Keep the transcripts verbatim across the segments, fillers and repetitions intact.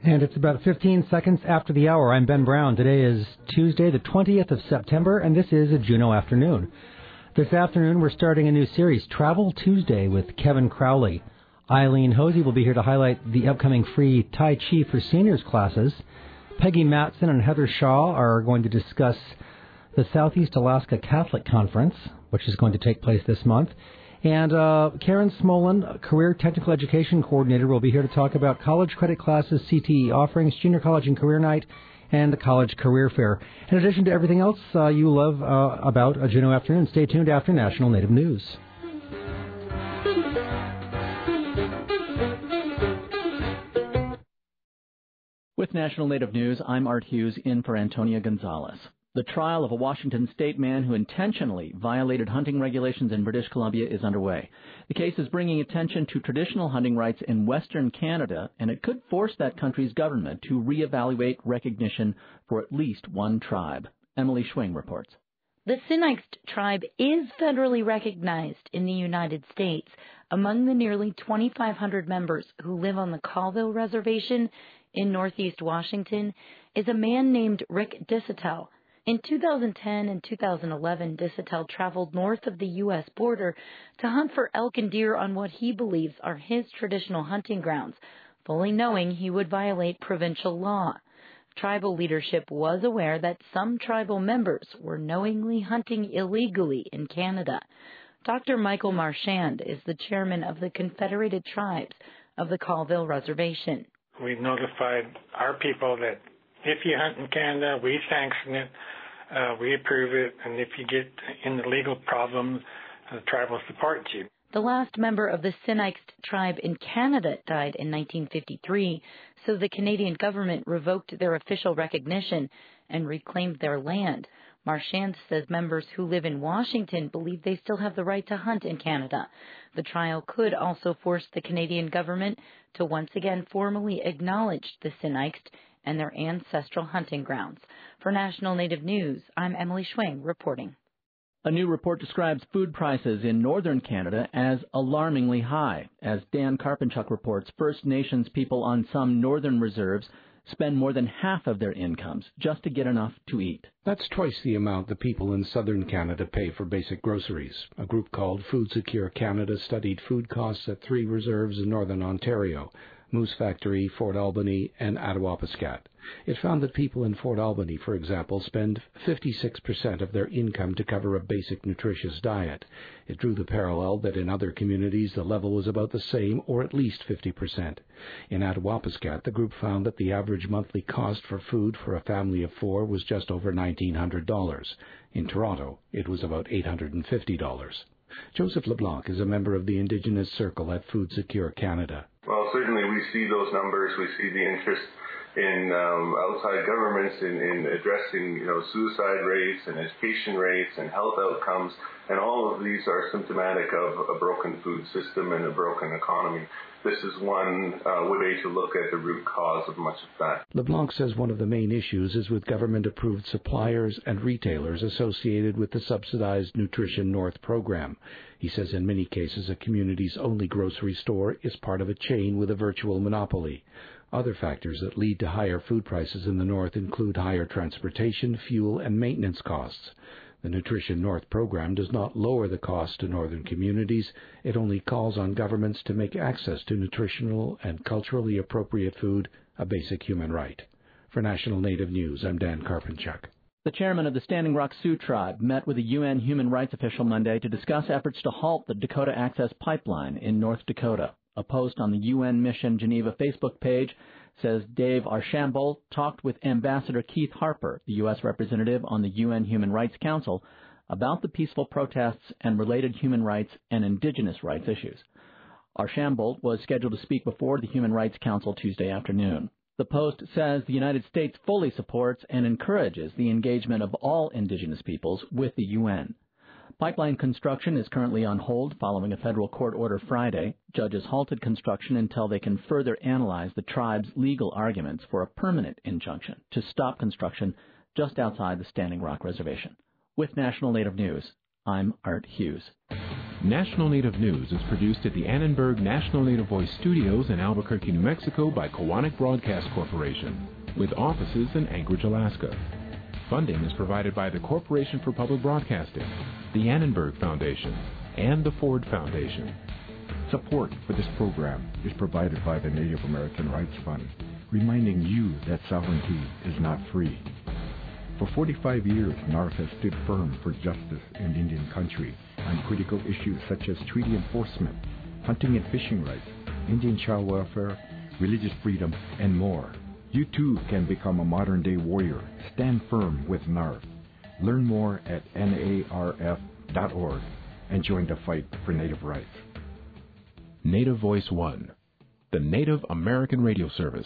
And it's about fifteen seconds after the hour. I'm Ben Brown. Today is Tuesday, the twentieth of September, and this is a Juneau Afternoon. This afternoon, we're starting a new series, Travel Tuesday, with Kevin Crowley. Eileen Hosey will be here to highlight the upcoming free Tai Chi for Seniors classes. Peggy Matson and Heather Shaw are going to discuss the Southeast Alaska Catholic Conference, which is going to take place this month. And uh, Karen Smolin, Career Technical Education Coordinator, will be here to talk about college credit classes, C T E offerings, junior college and career night, and the college career fair. In addition to everything else uh, you love uh, about a Juneau Afternoon, stay tuned after National Native News. With National Native News, I'm Art Hughes in for Antonia Gonzalez. The trial of a Washington state man who intentionally violated hunting regulations in British Columbia is underway. The case is bringing attention to traditional hunting rights in Western Canada, and it could force that country's government to reevaluate recognition for at least one tribe. Emily Schwing reports. The Sinixt tribe is federally recognized in the United States. Among the nearly twenty-five hundred members who live on the Colville Reservation in northeast Washington is a man named Rick Disotell. In two thousand ten and two thousand eleven, Disotell traveled north of the U S border to hunt for elk and deer on what he believes are his traditional hunting grounds, fully knowing he would violate provincial law. Tribal leadership was aware that some tribal members were knowingly hunting illegally in Canada. Doctor Michael Marchand is the chairman of the Confederated Tribes of the Colville Reservation. We've notified our people that if you hunt in Canada, we sanction it, uh, we approve it, and if you get in the legal problem, the tribe will support you. The last member of the Sinixt tribe in Canada died in nineteen fifty-three, so the Canadian government revoked their official recognition and reclaimed their land. Marchand says members who live in Washington believe they still have the right to hunt in Canada. The trial could also force the Canadian government to once again formally acknowledge the Sinixt and their ancestral hunting grounds. For National Native News, I'm Emily Schwing reporting. A new report describes food prices in northern Canada as alarmingly high. As Dan Karpinchuk reports, First Nations people on some northern reserves spend more than half of their incomes just to get enough to eat. That's twice the amount the people in southern Canada pay for basic groceries. A group called Food Secure Canada studied food costs at three reserves in northern Ontario: Moose Factory, Fort Albany, and Attawapiskat. It found that people in Fort Albany, for example, spend fifty-six percent of their income to cover a basic nutritious diet. It drew the parallel that in other communities the level was about the same, or at least fifty percent. In Attawapiskat, the group found that the average monthly cost for food for a family of four was just over nineteen hundred dollars. In Toronto, it was about eight hundred fifty dollars. Joseph LeBlanc is a member of the Indigenous Circle at Food Secure Canada. Well, certainly we see those numbers. We see the interest in um, outside governments in, in addressing, you know, suicide rates and education rates and health outcomes, and all of these are symptomatic of a broken food system and a broken economy. This is one uh, way to look at the root cause of much of that. LeBlanc says one of the main issues is with government-approved suppliers and retailers associated with the subsidized Nutrition North program. He says in many cases a community's only grocery store is part of a chain with a virtual monopoly. Other factors that lead to higher food prices in the North include higher transportation, fuel, and maintenance costs. The Nutrition North program does not lower the cost to northern communities. It only calls on governments to make access to nutritional and culturally appropriate food a basic human right. For National Native News, I'm Dan Karpinchuk. The chairman of the Standing Rock Sioux Tribe met with a U N human rights official Monday to discuss efforts to halt the Dakota Access Pipeline in North Dakota. A post on the U N Mission Geneva Facebook page says Dave Archambault talked with Ambassador Keith Harper, the U S representative on the U N Human Rights Council, about the peaceful protests and related human rights and indigenous rights issues. Archambault was scheduled to speak before the Human Rights Council Tuesday afternoon. The Post says the United States fully supports and encourages the engagement of all indigenous peoples with the U N. Pipeline construction is currently on hold following a federal court order Friday. Judges halted construction until they can further analyze the tribe's legal arguments for a permanent injunction to stop construction just outside the Standing Rock Reservation. With National Native News, I'm Art Hughes. National Native News is produced at the Annenberg National Native Voice Studios in Albuquerque, New Mexico by Kowanik Broadcast Corporation, with offices in Anchorage, Alaska. Funding is provided by the Corporation for Public Broadcasting, the Annenberg Foundation, and the Ford Foundation. Support for this program is provided by the Native American Rights Fund, reminding you that sovereignty is not free. For forty-five years, N A R F has stood firm for justice in Indian country on critical issues such as treaty enforcement, hunting and fishing rights, Indian child welfare, religious freedom, and more. You too can become a modern-day warrior. Stand firm with N A R F. Learn more at N A R F dot org and join the fight for Native rights. Native Voice One, the Native American radio service.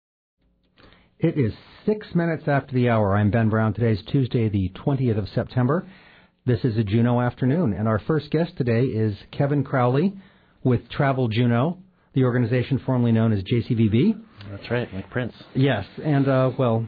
It is six minutes after the hour. I'm Ben Brown. Today's Tuesday, the twentieth of September. This is a Juneau afternoon, and our first guest today is Kevin Crowley with Travel Juneau, the organization formerly known as J C V B. That's right, like Prince. Yes, and, uh, well...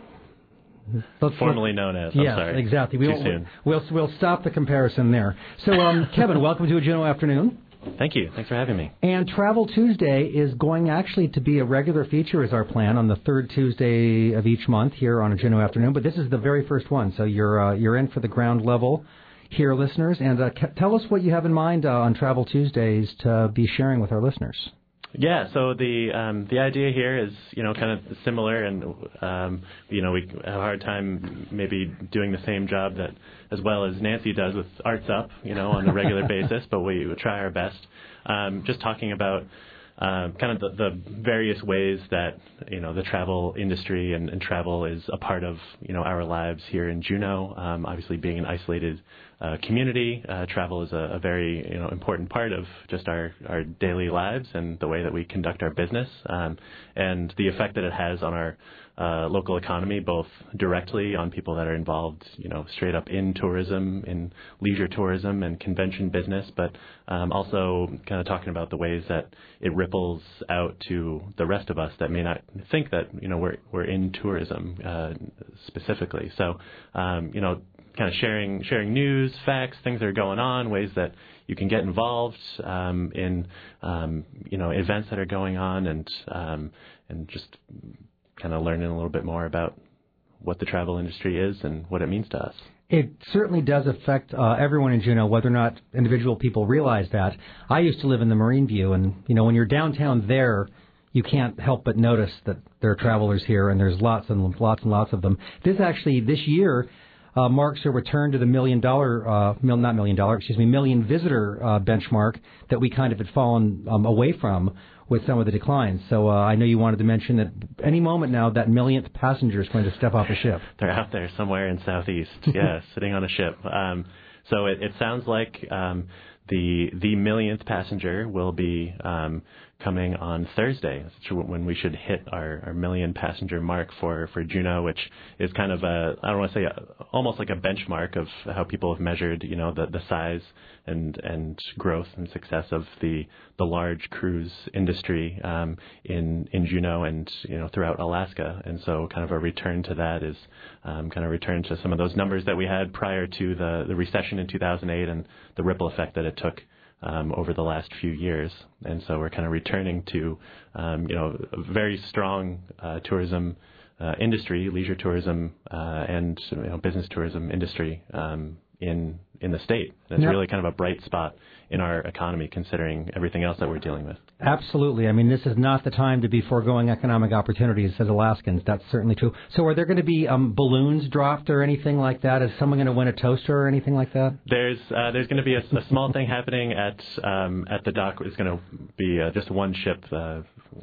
Let's, formerly let's, known as, I'm yes, sorry. exactly. We Too we'll, soon. We'll, we'll stop the comparison there. So, um, Kevin, welcome to a Juneau afternoon. Thank you. Thanks for having me. And Travel Tuesday is going actually to be a regular feature, is our plan, on the third Tuesday of each month here on a Juneau afternoon. But this is the very first one, so you're uh, you're in for the ground level here, listeners. And uh, c- tell us what you have in mind uh, on Travel Tuesdays to be sharing with our listeners. Yeah, so the um, the idea here is, you know, kind of similar, and um, you know, we have a hard time maybe doing the same job that as well as Nancy does with Arts Up, you know, on a regular basis, but we try our best. Um, just talking about uh, kind of the, the various ways that, you know, the travel industry and, and travel is a part of, you know, our lives here in Juneau. Um, obviously, being an isolated uh, community, uh, travel is a, a very, you know, important part of just our, our daily lives and the way that we conduct our business, um, and the effect that it has on our uh, local economy, both directly on people that are involved, you know, straight up in tourism, in leisure tourism and convention business, but um, also kind of talking about the ways that it ripples out to the rest of us that may not think that, you know, we're we're in tourism uh, specifically. So, um, you know, kind of sharing sharing news, facts, things that are going on, ways that you can get involved um, in, um, you know, events that are going on, and um, and just kind of learning a little bit more about what the travel industry is and what it means to us. It certainly does affect uh, everyone in Juneau, whether or not individual people realize that. I used to live in the Marine View, and, you know, when you're downtown there, you can't help but notice that there are travelers here, and there's lots and lots and lots of them. This actually, this year, uh, marks a return to the million dollar, uh, mil, not million dollar, excuse me, million visitor uh, benchmark that we kind of had fallen um, away from with some of the declines. So uh, I know you wanted to mention that any moment now that millionth passenger is going to step off a ship. They're out there somewhere in Southeast, yeah, sitting on a ship. Um, so it, it sounds like um, the the millionth passenger will be um, coming on Thursday, when we should hit our, our million passenger mark for, for Juneau, which is kind of a, I don't want to say a, almost like a benchmark of how people have measured, you know, the, the size and, and growth and success of the, the large cruise industry um, in, in Juneau and, you know, throughout Alaska. And so kind of a return to that is um, kind of return to some of those numbers that we had prior to the, the recession in two thousand eight and the ripple effect that it took Um, over the last few years. And so we're kind of returning to, um, you know, a very strong uh, tourism uh, industry, leisure tourism, uh, and you know, business tourism industry um, in in the state. And it's yep. really kind of a bright spot in our economy, considering everything else that we're dealing with. Absolutely. I mean, this is not the time to be foregoing economic opportunities as Alaskans. That's certainly true. So are there going to be um, balloons dropped or anything like that? Is someone going to win a toaster or anything like that? There's uh, there's going to be a, a small thing happening at um, at the dock. It's going to be uh, just one ship. Uh,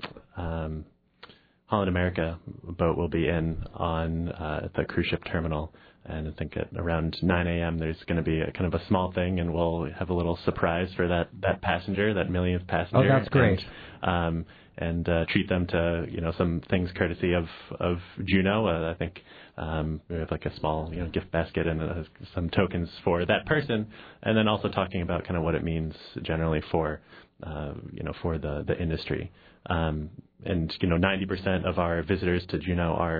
um, Holland America boat will be in on uh, the cruise ship terminal. And I think at around nine a.m. there's going to be a kind of a small thing, and we'll have a little surprise for that, that passenger, that millionth passenger. Oh, that's great. And, um, and uh, treat them to, you know, some things courtesy of, of Juneau. Uh, I think um, we have like a small, you know, gift basket and uh, some tokens for that person. And then also talking about kind of what it means generally for, uh, you know, for the, the industry. Um, and, you know, ninety percent of our visitors to Juneau are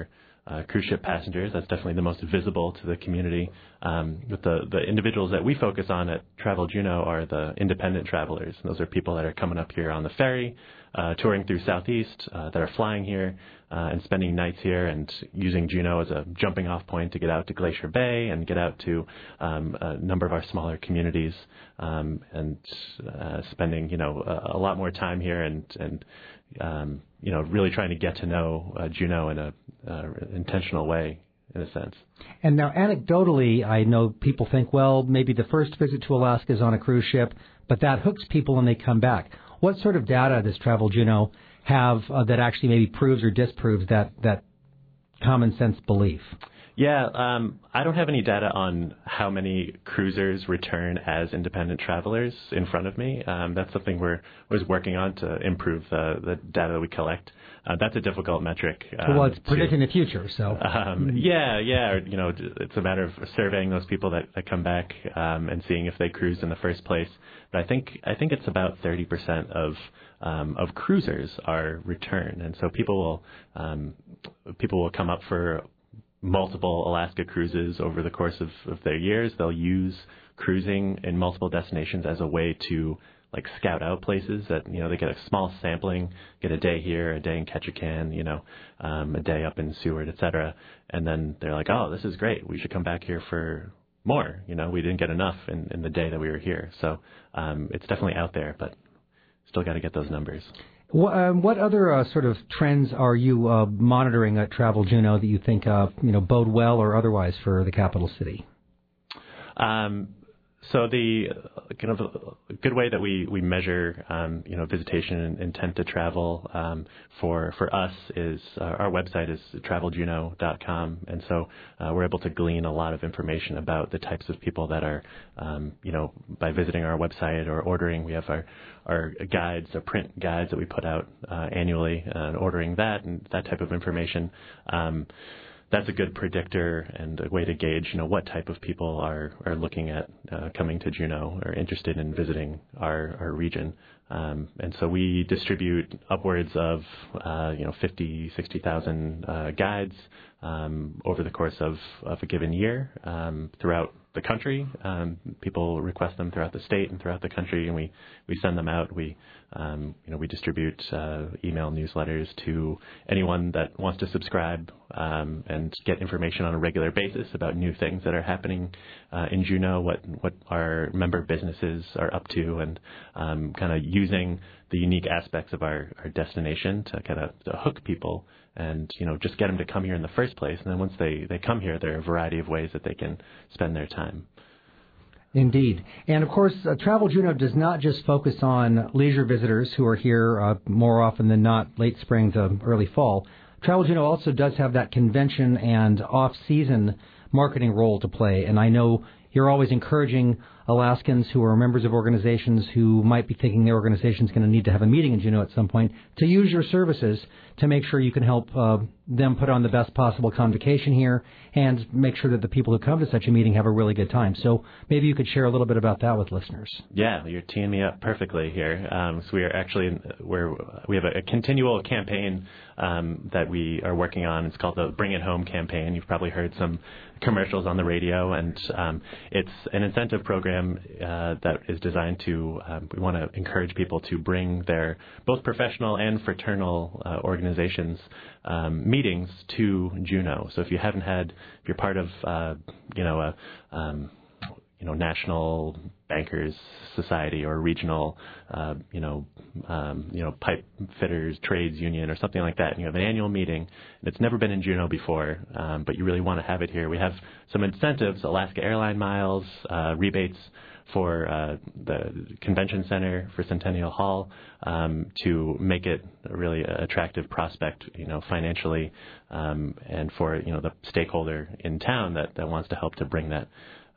uh, cruise ship passengers. That's definitely the most visible to the community. Um, but the, the individuals that we focus on at Travel Juneau are the independent travelers. And those are people that are coming up here on the ferry, uh, touring through Southeast, uh, that are flying here uh, and spending nights here and using Juneau as a jumping off point to get out to Glacier Bay and get out to um, a number of our smaller communities um, and uh, spending, you know, a, a lot more time here and, and um, you know, really trying to get to know uh, Juneau in a uh, intentional way, in a sense. And now, anecdotally, I know people think, well, maybe the first visit to Alaska is on a cruise ship, but that hooks people and they come back. What sort of data does Travel Juneau have uh, that actually maybe proves or disproves that, that common sense belief? Yeah, um, I don't have any data on how many cruisers return as independent travelers in front of me. Um, that's something we're was working on to improve the, the data that we collect. Uh, that's a difficult metric. Um, well, it's predicting to, the future, so. Um, yeah, yeah. You know, it's a matter of surveying those people that, that come back um, and seeing if they cruised in the first place. But I think I think it's about thirty percent of um, of cruisers are return, and so people will um, people will come up for multiple Alaska cruises over the course of, of their years. They'll use cruising in multiple destinations as a way to like scout out places that, you know, they get a small sampling, get a day here, a day in Ketchikan, you know, um, a day up in Seward, et cetera. And then they're like, oh, this is great. We should come back here for more. You know, we didn't get enough in, in the day that we were here. So um, it's definitely out there, but still got to get those numbers. What, um, what other uh, sort of trends are you uh, monitoring at Travel Juneau that you think uh, you know bode well or otherwise for the capital city? Um, so the uh, kind of a good way that we we measure um, you know visitation and intent to travel um, for for us is uh, our website is travel juneau dot com, and so uh, we're able to glean a lot of information about the types of people that are um, you know by visiting our website or ordering. We have our our guides, our print guides that we put out uh, annually, uh, and ordering that and that type of information. Um, that's a good predictor and a way to gauge, you know, what type of people are, are looking at uh, coming to Juneau or interested in visiting our, our region. Um, and so we distribute upwards of, uh, you know, fifty, sixty thousand uh, guides um, over the course of, of a given year um, throughout the country. Um, people request them throughout the state and throughout the country, and we, we send them out. We um, you know we distribute uh, email newsletters to anyone that wants to subscribe um, and get information on a regular basis about new things that are happening uh, in Juneau, what what our member businesses are up to, and um, kind of using the unique aspects of our, our destination to kind of to hook people and, you know, just get them to come here in the first place. And then once they, they come here, there are a variety of ways that they can spend their time. Indeed. And, of course, uh, Travel Juneau does not just focus on leisure visitors who are here uh, more often than not late spring to early fall. Travel Juneau also does have that convention and off-season marketing role to play. And I know you're always encouraging Alaskans who are members of organizations who might be thinking their organization is going to need to have a meeting in Juneau at some point to use your services to make sure you can help uh, them put on the best possible convocation here and make sure that the people who come to such a meeting have a really good time. So maybe you could share a little bit about that with listeners. Yeah, you're teeing me up perfectly here. Um, so we are actually we're we have a, a continual campaign um, that we are working on. It's called the Bring It Home campaign. You've probably heard some commercials on the radio, and um, it's an incentive program uh, that is designed to, um, we want to encourage people to bring their both professional and fraternal uh, organizations um, meetings to Juneau. So if you haven't had, if you're part of, uh, you know, a, um, you know, National Bankers Society or regional, uh, you know, um, you know, pipe fitters trades union or something like that, and you have an annual meeting, and it's never been in Juneau before, um, but you really want to have it here. We have some incentives, Alaska Airline miles, uh, rebates for uh, the convention center for Centennial Hall um, to make it a really attractive prospect, you know, financially, um, and for, you know, the stakeholder in town that, that wants to help to bring that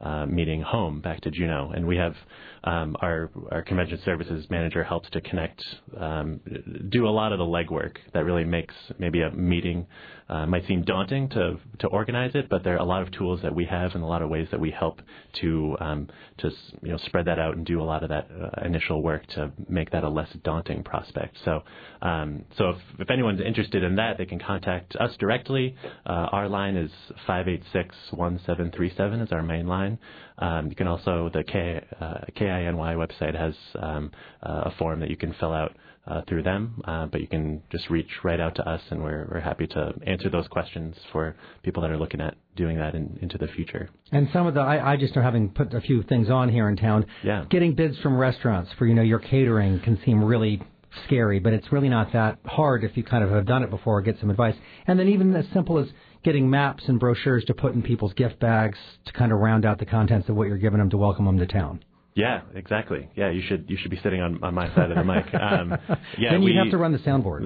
uh, meeting home back to Juneau. And we have um, our our convention services manager helps to connect, um, do a lot of the legwork that really makes maybe a meeting uh, might seem daunting to to organize it, but there are a lot of tools that we have and a lot of ways that we help to um, to you know spread that out and do a lot of that uh, initial work to make that a less daunting prospect. So um, so if, if anyone's interested in that, they can contact us directly. Uh, our line is five eight six, one seven three seven is our main line. Um, you can also, the K, uh, K I N Y website has um, uh, a form that you can fill out uh, through them, uh, but you can just reach right out to us, and we're, we're happy to answer those questions for people that are looking at doing that in, into the future. And some of the, I, I just know, having put a few things on here in town, yeah. getting bids from restaurants for, you know, your catering can seem really scary, but it's really not that hard if you kind of have done it before or get some advice. And then even as simple as getting maps and brochures to put in people's gift bags to kind of round out the contents of what you're giving them to welcome them to town. Yeah, exactly. Yeah, you should you should be sitting on, on my side of the mic. Um, yeah, then you we, have to run the soundboard.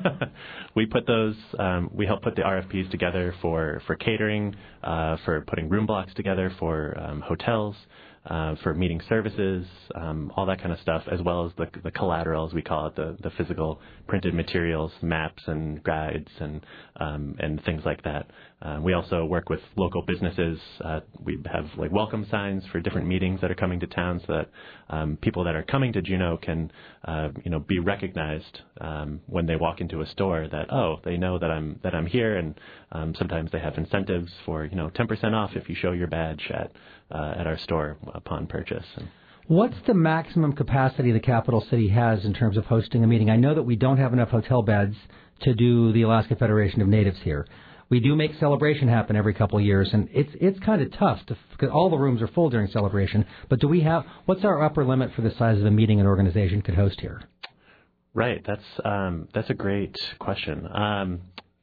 we put those. Um, we help put the R F Ps together for for catering, uh, for putting room blocks together for um, hotels. Uh, for meeting services, um, all that kind of stuff, as well as the, the collateral, as we call it, the, the physical printed materials, maps and guides and um, and things like that. Uh, we also work with local businesses. Uh, we have like welcome signs for different meetings that are coming to town, so that um, people that are coming to Juneau can, uh, you know, be recognized um, when they walk into a store. That oh, they know that I'm that I'm here, and um, sometimes they have incentives for you know ten percent off if you show your badge at uh, at our store upon purchase. And what's the maximum capacity the capital city has in terms of hosting a meeting? I know that we don't have enough hotel beds to do the Alaska Federation of Natives here. We do make Celebration happen every couple of years, and it's it's kind of tough to, because all the rooms are full during Celebration. But do we have, what's our upper limit for the size of a meeting an organization could host here? Right, that's um, that's a great question. Um,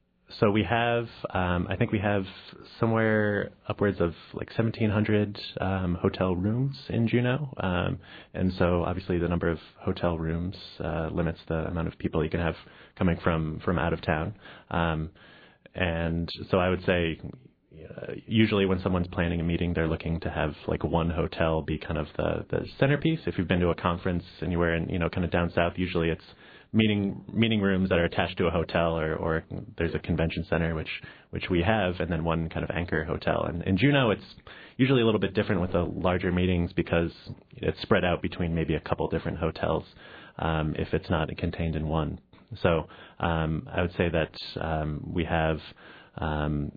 so we have, um, I think we have somewhere upwards of like seventeen hundred um, hotel rooms in Juneau, um, and so obviously the number of hotel rooms uh, limits the amount of people you can have coming from from out of town. Um, And so I would say uh, usually when someone's planning a meeting, they're looking to have like one hotel be kind of the, the centerpiece. If you've been to a conference anywhere in, you know, kind of down south, usually it's meeting meeting rooms that are attached to a hotel, or, or there's a convention center, which which we have, and then one kind of anchor hotel. And in Juneau, it's usually a little bit different with the larger meetings because it's spread out between maybe a couple different hotels um, if it's not contained in one. So um, I would say that um, we have um,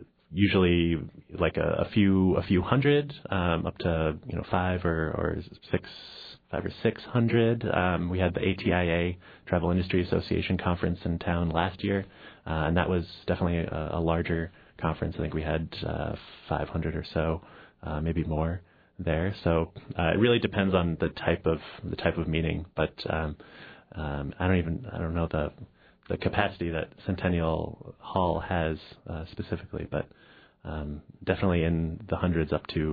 usually like a, a few a few hundred um, up to you know five or, or six five or six hundred. Um, we had the A T I A Travel Industry Association conference in town last year, uh, and that was definitely a, a larger conference. I think we had uh, five hundred or so, uh, maybe more there. So uh, it really depends on the type of the type of meeting, but. Um, Um, I don't even I don't know the the capacity that Centennial Hall has uh, specifically, but um, definitely in the hundreds up to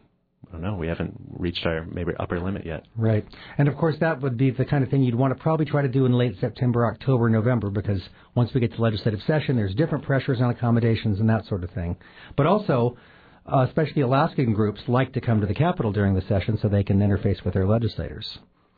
I don't know. We haven't reached our maybe upper limit yet. Right, and of course that would be the kind of thing you'd want to probably try to do in late September, October, November, because once we get to legislative session, there's different pressures on accommodations and that sort of thing. But also, uh, especially Alaskan groups like to come to the Capitol during the session so they can interface with their legislators.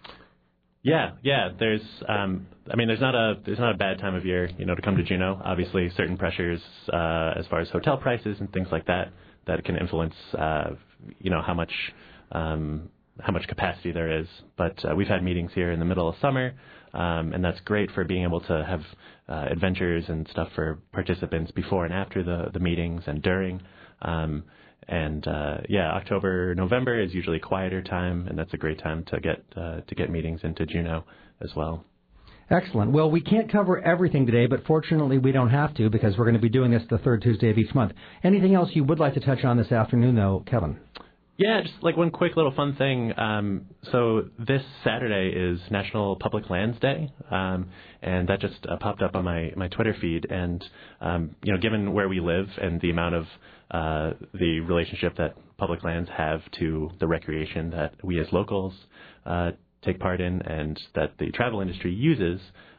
Yeah, yeah. There's, um, I mean, there's not a there's not a bad time of year, you know, to come to Juneau. Obviously, certain pressures uh, as far as hotel prices and things like that that can influence, uh, you know, how much um, how much capacity there is. But uh, we've had meetings here in the middle of summer, um, and that's great for being able to have uh, adventures and stuff for participants before and after the the meetings and during. Um, And uh, yeah, October, November is usually a quieter time, and that's a great time to get uh, to get meetings into Juneau as well. Excellent. Well, we can't cover everything today, but fortunately we don't have to because we're going to be doing this the third Tuesday of each month. Anything else you would like to touch on this afternoon, though, Kevin? Yeah, just like one quick little fun thing. Um, so this Saturday is National Public Lands Day, um, and that just uh, popped up on my, my Twitter feed. And, um, you know, given where we live and the amount of uh, the relationship that public lands have to the recreation that we as locals uh, take part in and that the travel industry uses,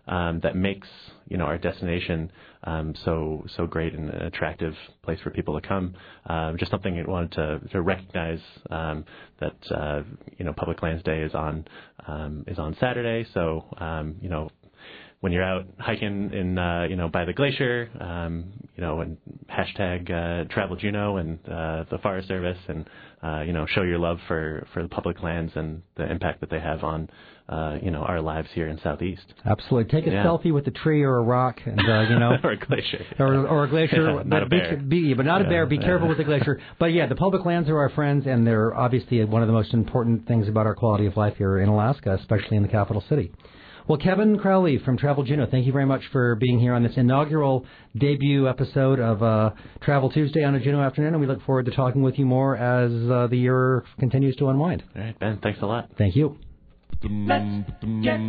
um, that makes, you know, our destination um, so so great and an attractive place for people to come. Uh, just something I wanted to, to recognize um, that uh, you know Public Lands Day is on um, is on Saturday. So um, you know. When you're out hiking in, uh, you know, by the glacier, um, you know, and hashtag uh, Travel Juneau and uh, the Forest Service, and uh, you know, show your love for, for the public lands and the impact that they have on, uh, you know, our lives here in Southeast. Absolutely, take a yeah. selfie with a tree or a rock, and uh, you know, or a glacier, or, or a glacier, yeah, not a bear, be, be, but not yeah, a bear. Be yeah. careful with the glacier. But yeah, the public lands are our friends, and they're obviously one of the most important things about our quality of life here in Alaska, especially in the capital city. Well, Kevin Crowley from Travel Juneau, thank you very much for being here on this inaugural debut episode of uh, Travel Tuesday on a Juneau afternoon, and we look forward to talking with you more as uh, the year continues to unwind. All right, Ben, thanks a lot. Thank you. Let's get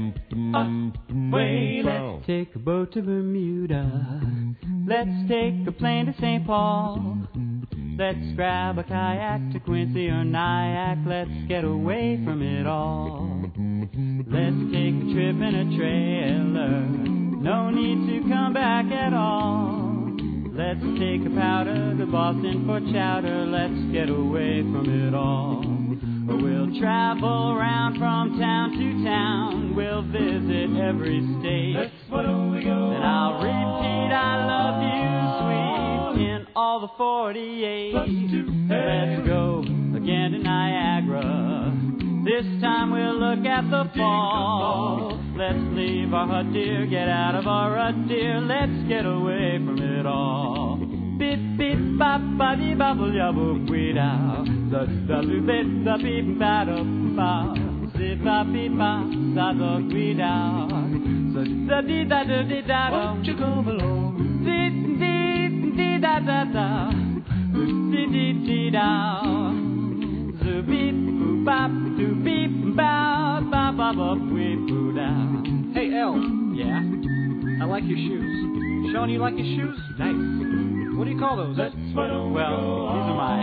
away. Let's take a boat to Bermuda. Let's take a plane to Saint Paul. Let's grab a kayak to Quincy or Nyack. Let's get away from it all. Let's take a trip in a trailer. No need to come back at all. Let's take a powder to Boston for chowder. Let's get away from it all. We'll travel around from town to town. We'll visit every state. That's where we go. And I'll repeat, I love you, sweet, in all the forty-eight. Let's go again to Niagara. This time we'll look at the fall. Let's leave our hut, dear, get out of our rut, dear. Let's get away from it all. Beep, beep, bop, bop, bop, yabba, wee dow. The the beep, the beep, ba da ba. Zip, ba, beep, ba, sa, the wee dow. So, the dee, da, da, dee, da, da. Won't you come along? Dee, dee, dee, da, da, da. Dee, dee, dee, da. So, beep, boop, bop, do, beep, ba, ba, ba, ba, wee, boo, dow. Hey, El. Yeah? I like your shoes. Sean, you like your shoes? Nice. What do you call those? Well, these are my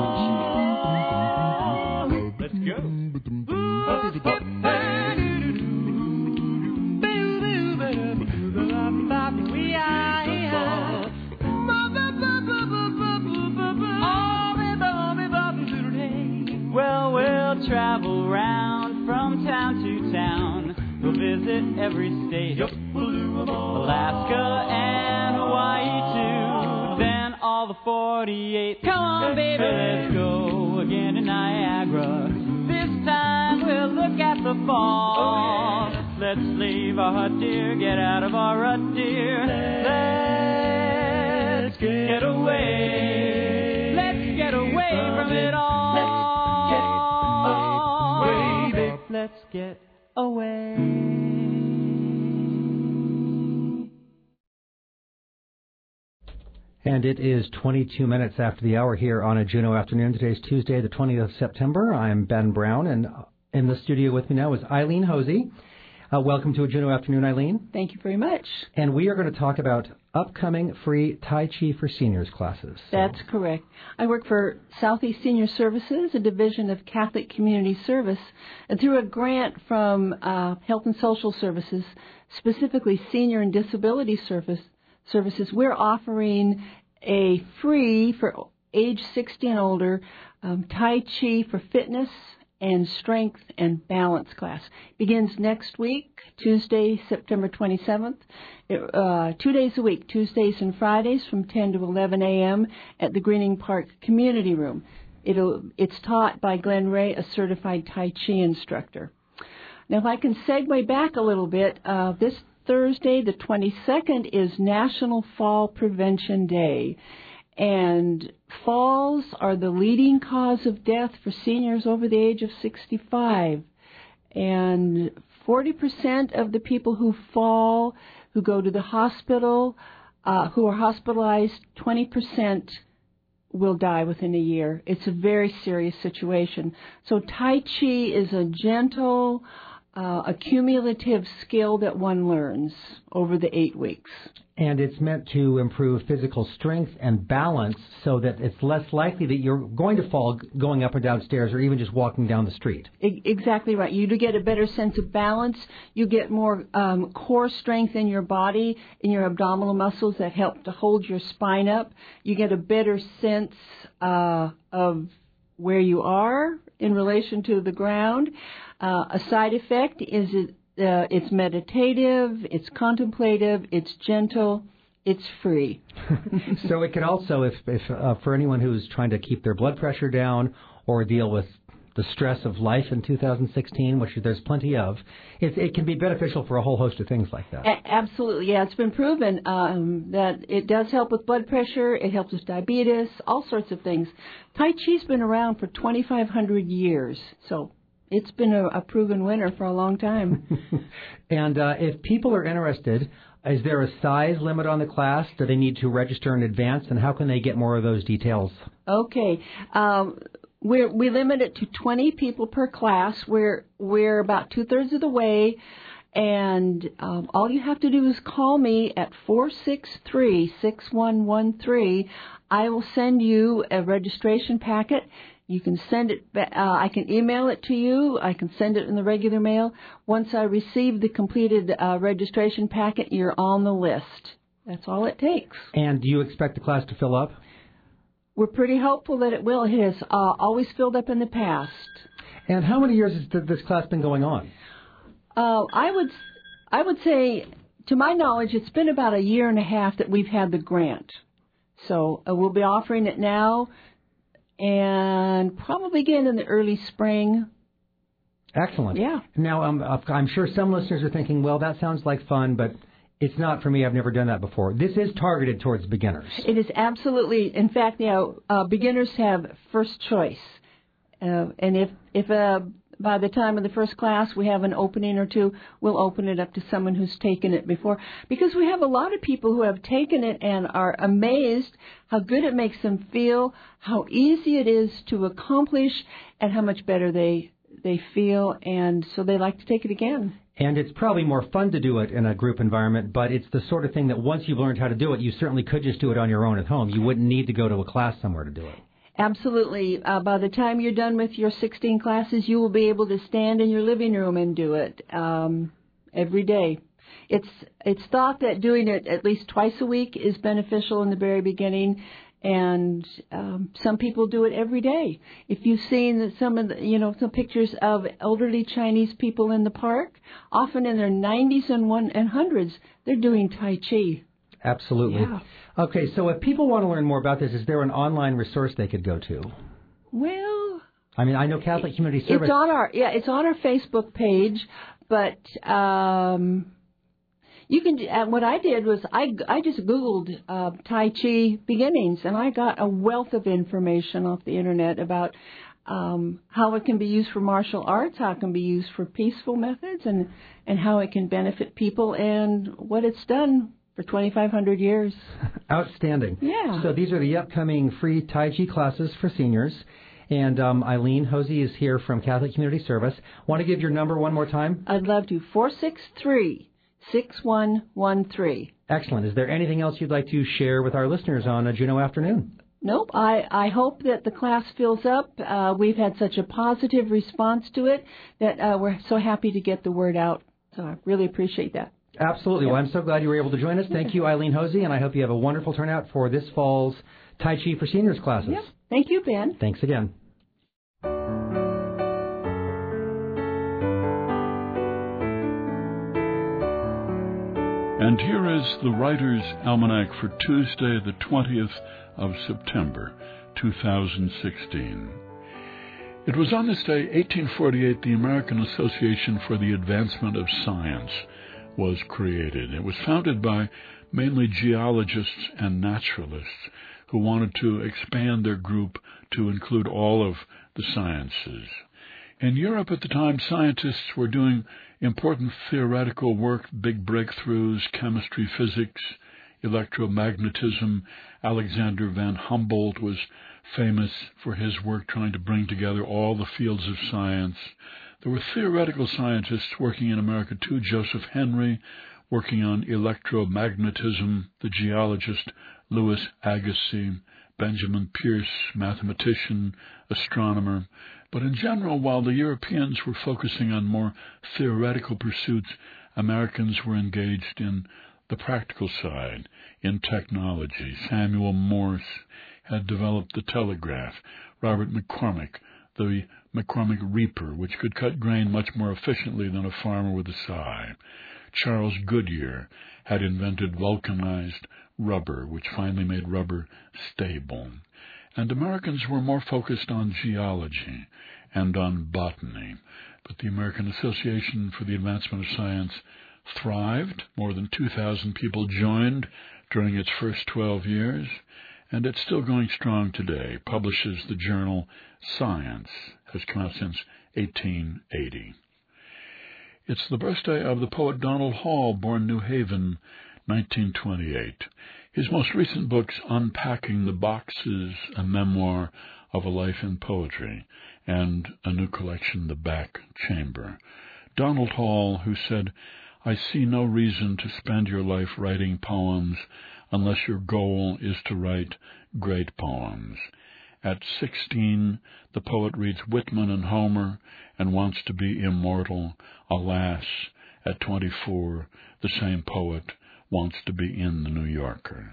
traveling shoes. Let's go. Well, we'll travel round from town to town. We'll visit every state. Alaska and Hawaii too. Then all the forty-eight. Come on, baby, let's go again to Niagara. This time we'll look at the fall. Let's leave our hut, dear, get out of our rut, dear. Let's get away. Let's get away from it all. Let's get away. And it is twenty-two minutes after the hour here on a Juneau afternoon. Today's Tuesday, the twentieth of September. I'm Ben Brown, and in the studio with me now is Eileen Hosey. Uh, welcome to a Juneau afternoon, Eileen. Thank you very much. And we are going to talk about upcoming free Tai Chi for Seniors classes. So. That's correct. I work for Southeast Senior Services, a division of Catholic Community Service, and through a grant from uh, Health and Social Services, specifically Senior and Disability Service Services, we're offering a free, for age sixty and older, um, Tai Chi for fitness and strength and balance class. Begins next week, Tuesday, September twenty-seventh, uh, two days a week, Tuesdays and Fridays from ten to eleven a.m. at the Greening Park Community Room. It'll, it's taught by Glenn Ray, a certified Tai Chi instructor. Now, if I can segue back a little bit, uh, this Thursday, the twenty-second, is National Fall Prevention Day. And falls are the leading cause of death for seniors over the age of sixty-five. And forty percent of the people who fall, who go to the hospital, uh, who are hospitalized, twenty percent will die within a year. It's a very serious situation. So Tai Chi is a gentle, uh, a cumulative skill that one learns over the eight weeks. And it's meant to improve physical strength and balance so that it's less likely that you're going to fall going up and down stairs or even just walking down the street. Exactly right. You do get a better sense of balance. You get more um, core strength in your body, in your abdominal muscles that help to hold your spine up. You get a better sense uh, of where you are in relation to the ground. Uh, a side effect is it Uh, it's meditative, it's contemplative, it's gentle, it's free. So it can also, if, if uh, for anyone who's trying to keep their blood pressure down or deal with the stress of life in two thousand sixteen, which there's plenty of, it, it can be beneficial for a whole host of things like that. A- absolutely, yeah. It's been proven um, that it does help with blood pressure, it helps with diabetes, all sorts of things. Tai Chi's been around for twenty-five hundred years, so it's been a, a proven winner for a long time. And uh, if people are interested, is there a size limit on the class? Do they need to register in advance? And how can they get more of those details? Okay. Um, we're, we limit it to twenty people per class. We're, we're about two-thirds of the way. And um, all you have to do is call me at four six three, six one one three. I will send you a registration packet. You can send it, uh, I can email it to you. I can send it in the regular mail. Once I receive the completed uh, registration packet, you're on the list. That's all it takes. And do you expect the class to fill up? We're pretty hopeful that it will. It has uh, always filled up in the past. And how many years has this class been going on? Uh, I would, I would say, to my knowledge, it's been about a year and a half that we've had the grant. So uh, we'll be offering it now, and probably again in the early spring. Excellent. Yeah. Now, um, I'm sure some listeners are thinking, well, that sounds like fun, but it's not for me. I've never done that before. This is targeted towards beginners. It is absolutely. In fact, you know, uh, beginners have first choice. Uh, and if, if uh, by the time of the first class we have an opening or two, we'll open it up to someone who's taken it before. Because we have a lot of people who have taken it and are amazed how good it makes them feel, how easy it is to accomplish, and how much better they they feel. And so they like to take it again. And it's probably more fun to do it in a group environment, but it's the sort of thing that once you've learned how to do it, you certainly could just do it on your own at home. You wouldn't need to go to a class somewhere to do it. Absolutely. Uh, by the time you're done with your sixteen classes, you will be able to stand in your living room and do it um, every day. It's it's thought that doing it at least twice a week is beneficial in the very beginning, and um, some people do it every day. If you've seen some of the, you know, some pictures of elderly Chinese people in the park, often in their nineties and one and hundreds, they're doing Tai Chi. Absolutely. Yeah. Okay, so if people want to learn more about this, is there an online resource they could go to? Well, I mean, I know Catholic Community Service. It's on our yeah, it's on our Facebook page, but um, you can. Uh, what I did was I I just Googled uh, Tai Chi beginnings, and I got a wealth of information off the internet about um, how it can be used for martial arts, how it can be used for peaceful methods, and and how it can benefit people, and what it's done for twenty-five hundred years. Outstanding. Yeah. So these are the upcoming free Tai Chi classes for seniors. And um, Eileen Hosey is here from Catholic Community Service. Want to give your number one more time? I'd love to. four six three, six one one three. Excellent. Is there anything else you'd like to share with our listeners on a Juneau afternoon? Nope. I, I hope that the class fills up. Uh, we've had such a positive response to it that uh, we're so happy to get the word out. So I really appreciate that. Absolutely. Yep. Well, I'm so glad you were able to join us. Thank you, Eileen Hosey, and I hope you have a wonderful turnout for this fall's Tai Chi for Seniors classes. Yep. Thank you, Ben. Thanks again. And here is the Writer's Almanac for Tuesday, the twentieth of September, two thousand sixteen. It was on this day, eighteen forty-eight, the American Association for the Advancement of Science was created. It was founded by mainly geologists and naturalists who wanted to expand their group to include all of the sciences. In Europe at the time, scientists were doing important theoretical work, big breakthroughs, chemistry, physics, electromagnetism. Alexander von Humboldt was famous for his work trying to bring together all the fields of science. There were theoretical scientists working in America too. Joseph Henry, working on electromagnetism, the geologist Louis Agassiz, Benjamin Pierce, mathematician, astronomer. But in general, while the Europeans were focusing on more theoretical pursuits, Americans were engaged in the practical side, in technology. Samuel Morse had developed the telegraph. Robert McCormick, the McCormick Reaper, which could cut grain much more efficiently than a farmer with a scythe. Charles Goodyear had invented vulcanized rubber, which finally made rubber stable. And Americans were more focused on geology and on botany. But the American Association for the Advancement of Science thrived. More than two thousand people joined during its first twelve years, and it's still going strong today. Publishes the journal Science, has come out since eighteen eighty. It's the birthday of the poet Donald Hall, born New Haven, nineteen twenty-eight. His most recent book's Unpacking the Boxes, a memoir of a life in poetry, and a new collection, The Back Chamber. Donald Hall, who said, "I see no reason to spend your life writing poems unless your goal is to write great poems." At sixteen, the poet reads Whitman and Homer and wants to be immortal. Alas, at twenty-four, the same poet wants to be in the New Yorker.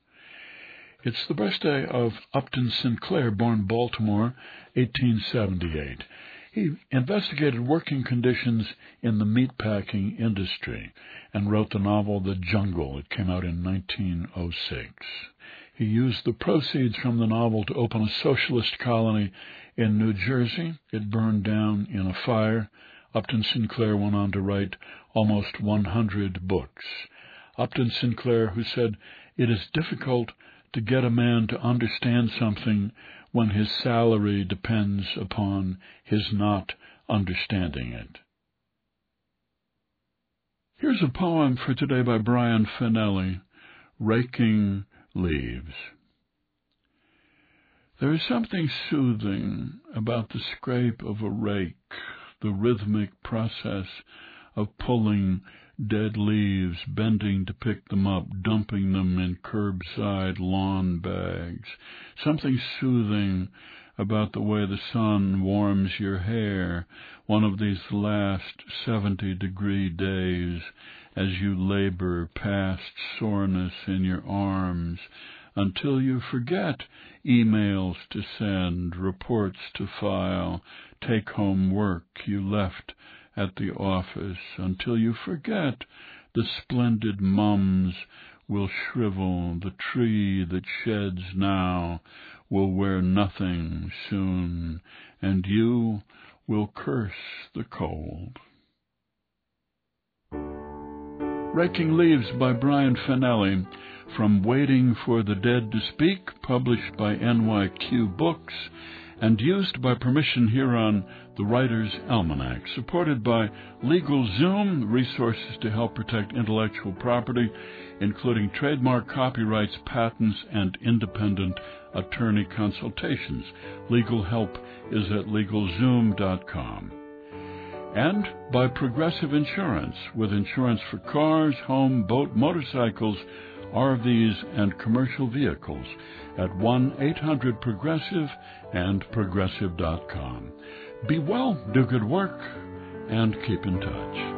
It's the birthday of Upton Sinclair, born Baltimore, eighteen seventy-eight. He investigated working conditions in the meatpacking industry and wrote the novel The Jungle. It came out in nineteen oh six. He used the proceeds from the novel to open a socialist colony in New Jersey. It burned down in a fire. Upton Sinclair went on to write almost one hundred books. Upton Sinclair, who said, "It is difficult to get a man to understand something when his salary depends upon his not understanding it." Here's a poem for today by Brian Fanelli, Raking Leaves. There is something soothing about the scrape of a rake, the rhythmic process of pulling dead leaves, bending to pick them up, dumping them in curbside lawn bags. Something soothing about the way the sun warms your hair one of these last seventy-degree days as you labor past soreness in your arms until you forget emails to send, reports to file, take-home work you left at the office, until you forget the splendid mums will shrivel, the tree that sheds now will wear nothing soon, and you will curse the cold. Raking Leaves by Brian Fanelli, from Waiting for the Dead to Speak, published by N Y Q Books, and used by permission here on the Writer's Almanac, supported by LegalZoom, resources to help protect intellectual property, including trademark, copyrights, patents, and independent attorney consultations. Legal help is at LegalZoom dot com. And by Progressive Insurance, with insurance for cars, home, boat, motorcycles, R Vs, and commercial vehicles at one eight hundred Progressive and Progressive dot com. Be well, do good work, and keep in touch.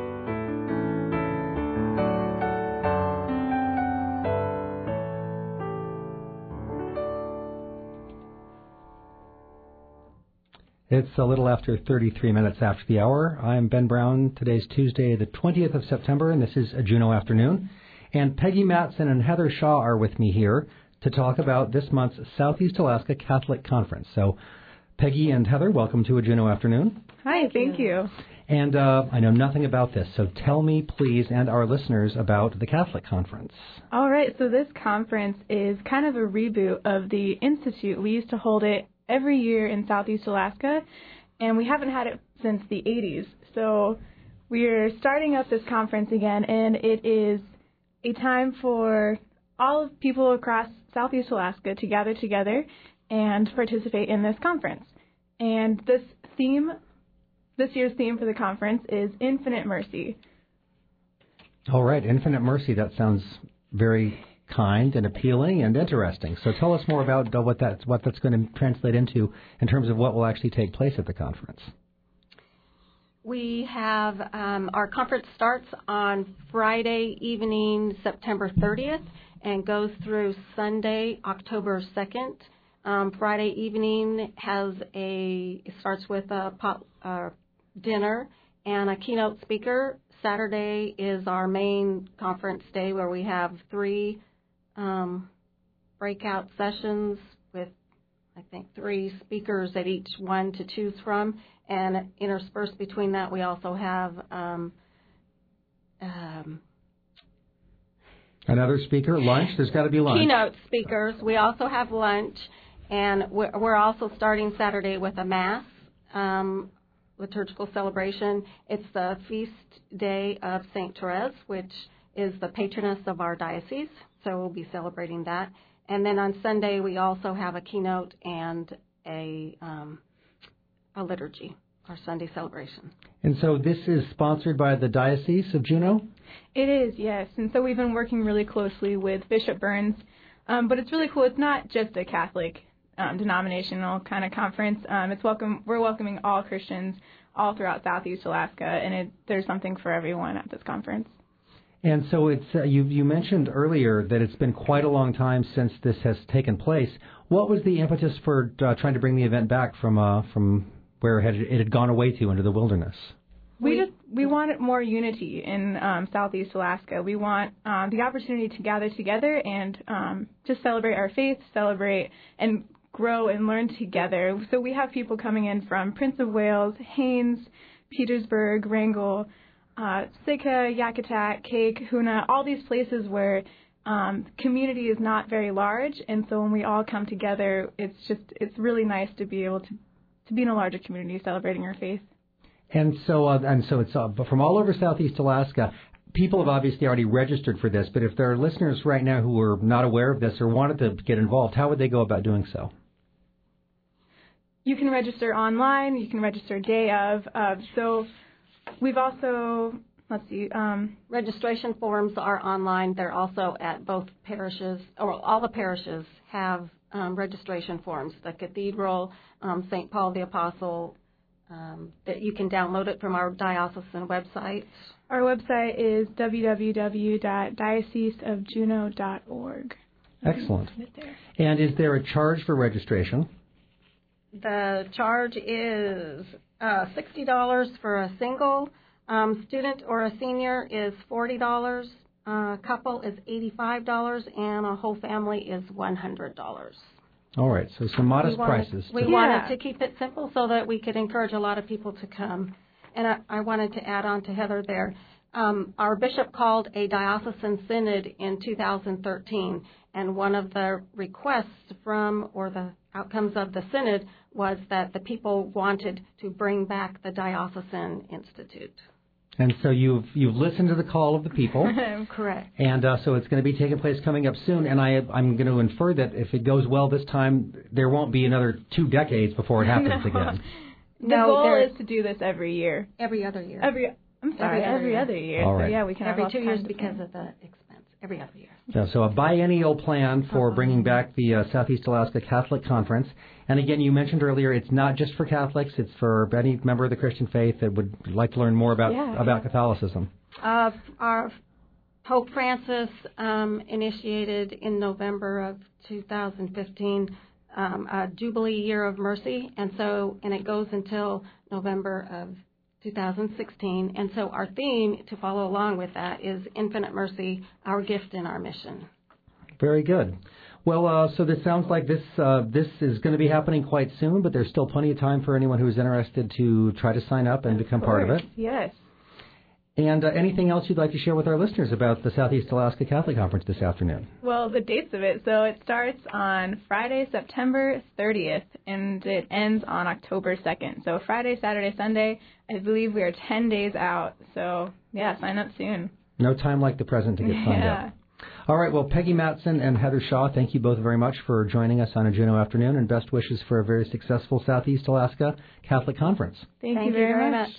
It's a little after thirty-three minutes after the hour. I'm Ben Brown. Today's Tuesday, the twentieth of September, and this is a Juneau Afternoon. And Peggy Matson and Heather Shaw are with me here to talk about this month's Southeast Alaska Catholic Conference. So, Peggy and Heather, welcome to a Juneau Afternoon. Hi, thank you. And uh, I know nothing about this, so tell me, please, and our listeners about the Catholic Conference. All right, so this conference is kind of a reboot of the Institute. We used to hold it every year in Southeast Alaska, and we haven't had it since the eighties. So we're starting up this conference again, and it is a time for all of people across Southeast Alaska to gather together and participate in this conference. And this theme, this year's theme for the conference is Infinite Mercy. All right, Infinite Mercy. That sounds very kind and appealing and interesting. So tell us more about uh, what that's what that's going to translate into in terms of what will actually take place at the conference. We have um, our conference starts on Friday evening, September thirtieth, and goes through Sunday, October second. Um, Friday evening has a it starts with a pop, uh, dinner and a keynote speaker. Saturday is our main conference day where we have three um, breakout sessions with, I think, three speakers at each one to choose from. And interspersed between that, we also have um, um, another speaker, lunch. There's got to be lunch. Keynote speakers. We also have lunch. And we're also starting Saturday with a Mass. Um, liturgical celebration. It's the feast day of Saint Therese, which is the patroness of our diocese, so we'll be celebrating that. And then on Sunday, we also have a keynote and a um, a liturgy, our Sunday celebration. And so this is sponsored by the Diocese of Juneau? It is, yes. And so we've been working really closely with Bishop Burns, um, but it's really cool. It's not just a Catholic Um, denominational kind of conference. Um, it's welcome. We're welcoming all Christians all throughout Southeast Alaska, and it, there's something for everyone at this conference. And so it's uh, you. You mentioned earlier that it's been quite a long time since this has taken place. What was the impetus for uh, trying to bring the event back from uh, from where it had, it had gone away to into the wilderness? We just we want more unity in um, Southeast Alaska. We want um, the opportunity to gather together and um, just celebrate our faith, celebrate and grow and learn together. So we have people coming in from Prince of Wales, Haines, Petersburg, Wrangell, uh, Sitka, Yakutat, Cake, Hoonah, all these places where um, community is not very large. And so when we all come together, it's just, it's really nice to be able to, to be in a larger community celebrating our faith. And so, uh, and so it's uh, from all over Southeast Alaska. People have obviously already registered for this, but if there are listeners right now who are not aware of this or wanted to get involved, how would they go about doing so? You can register online. You can register day of. Uh, so we've also, let's see. Um, Registration forms are online. They're also at both parishes, or all the parishes have um, registration forms. The Cathedral, um, Saint Paul the Apostle, um, that you can download it from our diocesan website. Our website is w w w dot diocese of juneau dot org. Excellent. And is there a charge for registration? The charge is uh, sixty dollars for a single um, student or a senior is forty dollars. A couple is eighty-five dollars, and a whole family is one hundred dollars. All right, so some modest we wanted, prices. We to wanted to keep it simple so that we could encourage a lot of people to come. And I, I wanted to add on to Heather there. Um, our bishop called a diocesan synod in two thousand thirteen, and one of the requests from, or the outcomes of the synod, was that the people wanted to bring back the Diocesan Institute. And so you've you've listened to the call of the people. Correct. And uh, so it's going to be taking place coming up soon. And I, I'm going to infer that if it goes well this time, there won't be another two decades before it happens no. again. The no, goal is to do this every year. Every other year. Every I'm sorry, every, every other year. All right. So yeah, we can every have two years because plan. of the expense. Every other year. So, so a biennial plan for bringing back the uh, Southeast Alaska Catholic Conference. And again, you mentioned earlier, it's not just for Catholics; it's for any member of the Christian faith that would like to learn more about yeah, about yeah. Catholicism. Uh, our Pope Francis um, initiated in November of two thousand fifteen um, a Jubilee Year of Mercy, and so and it goes until November of two thousand sixteen. And so our theme to follow along with that is Infinite Mercy, our gift and our mission. Very good. Well, uh, so this sounds like this uh, this is going to be happening quite soon, but there's still plenty of time for anyone who's interested to try to sign up and of become course. part of it. Yes. And uh, anything else you'd like to share with our listeners about the Southeast Alaska Catholic Conference this afternoon? Well, the dates of it. So it starts on Friday, September thirtieth, and it ends on October second. So Friday, Saturday, Sunday, I believe we are ten days out. So, yeah, sign up soon. No time like the present to get signed Yeah. up. All right, well, Peggy Matson and Heather Shaw, thank you both very much for joining us on a Juneau afternoon, and best wishes for a very successful Southeast Alaska Catholic Conference. Thank, Thank you very, you very much. much.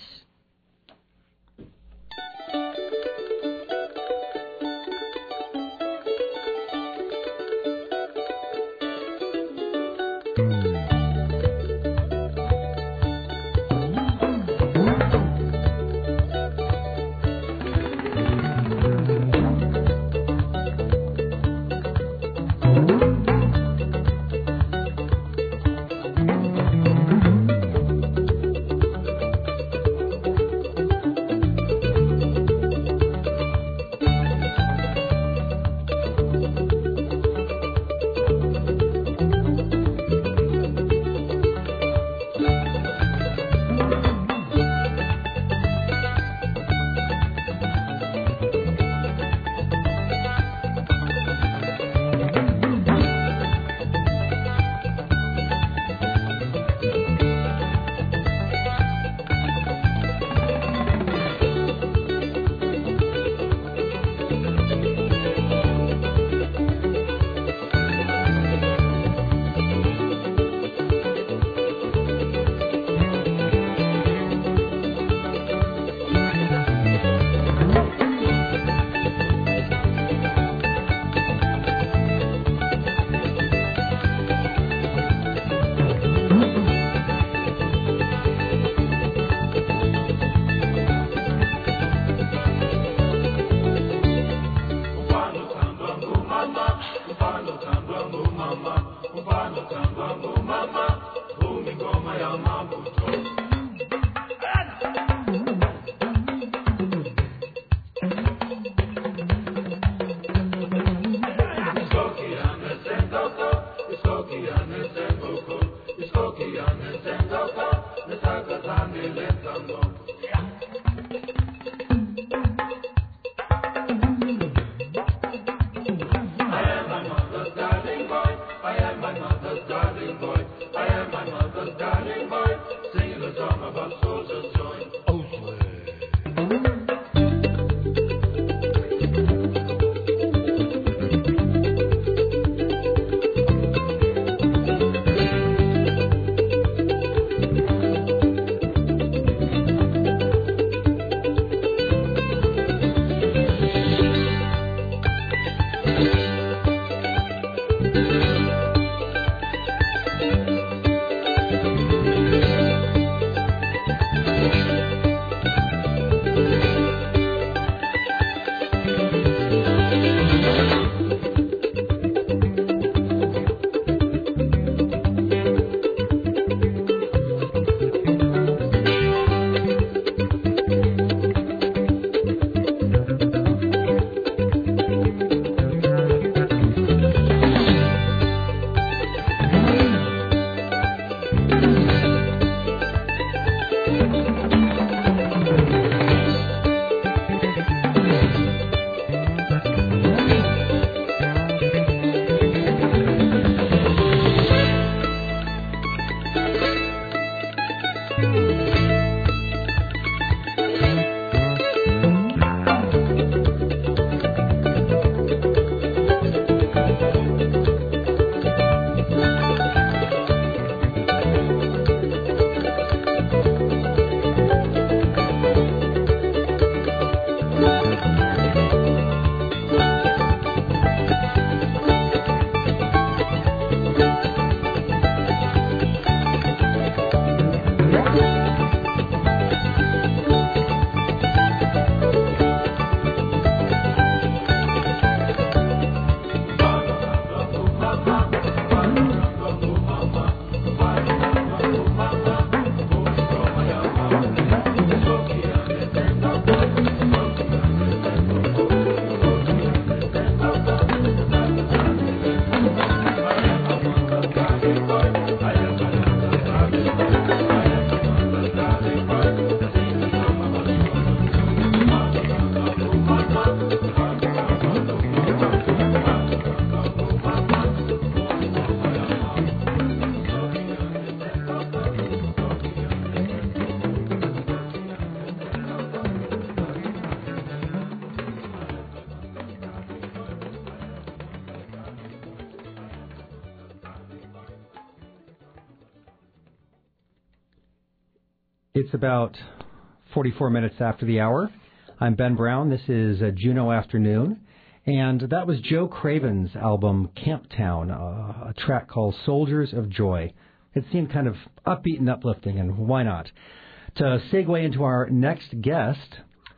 It's about forty-four minutes after the hour. I'm Ben Brown. This is a Juneau Afternoon. And that was Joe Craven's album, Camptown, uh, a track called Soldiers of Joy. It seemed kind of upbeat and uplifting, and why not? To segue into our next guest,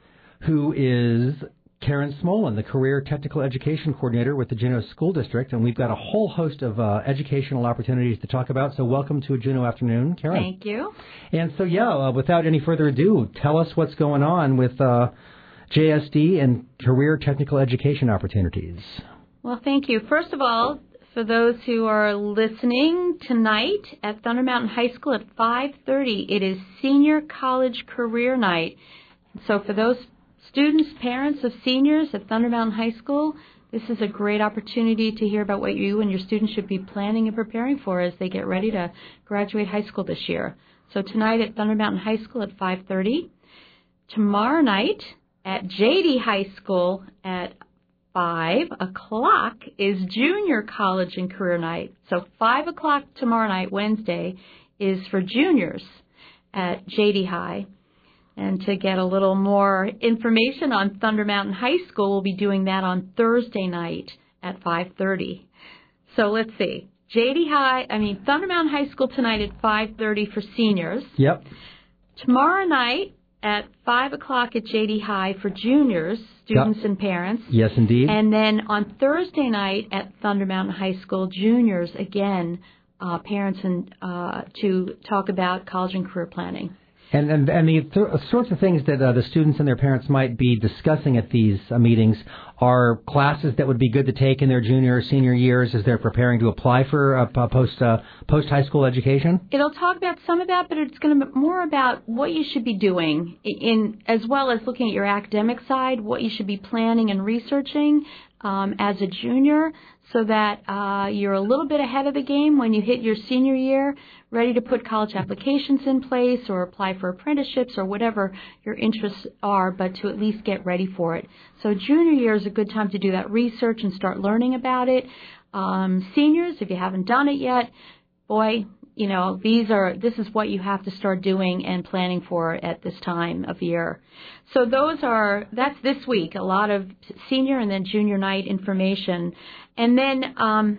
who is Karen Smolin, the Career Technical Education Coordinator with the Juneau School District, and we've got a whole host of uh, educational opportunities to talk about, so welcome to a Juneau Afternoon, Karen. Thank you. And so, yeah, uh, without any further ado, tell us what's going on with uh, J S D and Career Technical Education opportunities. Well, thank you. First of all, for those who are listening, tonight at Thunder Mountain High School at five thirty, it is Senior College Career Night. So for those students, parents of seniors at Thunder Mountain High School, this is a great opportunity to hear about what you and your students should be planning and preparing for as they get ready to graduate high school this year. So tonight at Thunder Mountain High School at five thirty. Tomorrow night at J D High School at five o'clock is Junior College and Career Night. So five o'clock tomorrow night, Wednesday, is for juniors at J D High. And to get a little more information on Thunder Mountain High School, we'll be doing that on Thursday night at five thirty. So let's see. J D High, I mean, Thunder Mountain High School tonight at five thirty for seniors. Yep. Tomorrow night at five o'clock at J D High for juniors, students yep. and parents. Yes, indeed. And then on Thursday night at Thunder Mountain High School, juniors, again, uh, parents and uh, to talk about college and career planning. And and, and the th- sorts of things that uh, the students and their parents might be discussing at these uh, meetings are classes that would be good to take in their junior or senior years as they're preparing to apply for uh, post uh, post high school education. It'll talk about some of that, but it's going to be more about what you should be doing, in as well as looking at your academic side, what you should be planning and researching um, as a junior, so that uh, you're a little bit ahead of the game when you hit your senior year, ready to put college applications in place or apply for apprenticeships or whatever your interests are, but to at least get ready for it. So junior year is a good time to do that research and start learning about it. Um, seniors, if you haven't done it yet, boy, you know, these are this is what you have to start doing and planning for at this time of year. So those are that's this week, a lot of senior and then junior night information. And then um,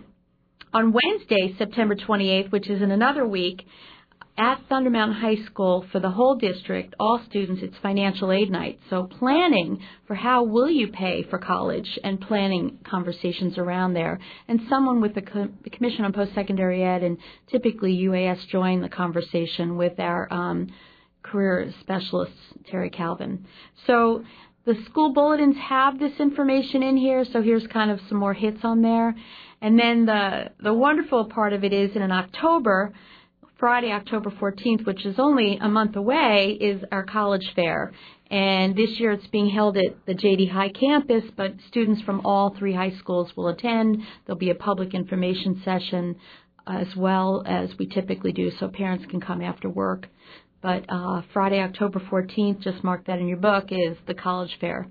on Wednesday, September twenty-eighth, which is in another week, at Thunder Mountain High School for the whole district, all students, it's financial aid night. So planning for how will you pay for college and planning conversations around there. And someone with the, Co- the Commission on Post-Secondary Ed and typically U A S join the conversation with our um, career specialist, Terry Calvin. So the school bulletins have this information in here, so here's kind of some more hits on there. And then the the wonderful part of it is in October, Friday, October fourteenth, which is only a month away, is our college fair. And this year it's being held at the J D High campus, but students from all three high schools will attend. There'll be a public information session as well as we typically do, so parents can come after work. But uh, Friday, October fourteenth, just mark that in your book, is the college fair.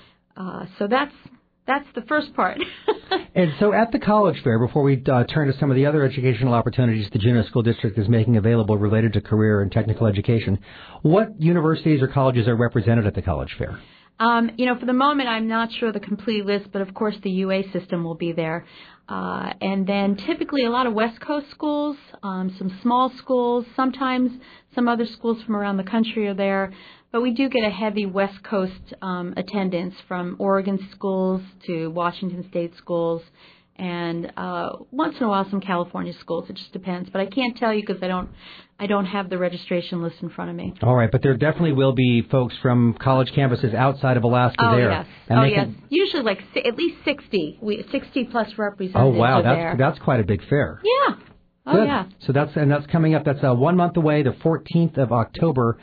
Uh, so that's that's the first part. And so at the college fair, before we uh, turn to some of the other educational opportunities the Juneau School District is making available related to career and technical education, what universities or colleges are represented at the college fair? Um, you know, for the moment, I'm not sure the complete list, but of course the U A system will be there. Uh, and then typically a lot of West Coast schools, um, some small schools, sometimes some other schools from around the country are there. But we do get a heavy West Coast um, attendance from Oregon schools to Washington State schools, and uh, once in a while some California schools. It just depends. But I can't tell you because I don't, I don't have the registration list in front of me. All right, but there definitely will be folks from college campuses outside of Alaska oh, there. Yes. And oh, they yes. Can... Usually like at least sixty. We, sixty plus representatives Oh, wow, are that's there. that's quite a big fair. Yeah. Oh, Good. yeah. So that's and that's coming up. That's uh, one month away, the fourteenth of October.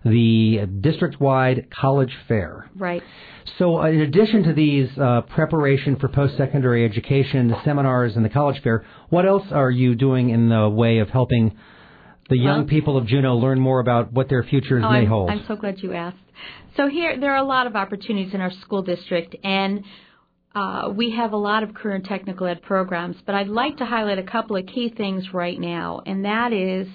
The district-wide college fair. Right. So uh, in addition to these uh, preparation for post-secondary education, the seminars, and the college fair, what else are you doing in the way of helping the young well, people of Juneau learn more about what their futures oh, may I'm, hold? I'm so glad you asked. So here, there are a lot of opportunities in our school district, and uh, we have a lot of career and technical ed programs, but I'd like to highlight a couple of key things right now, and that is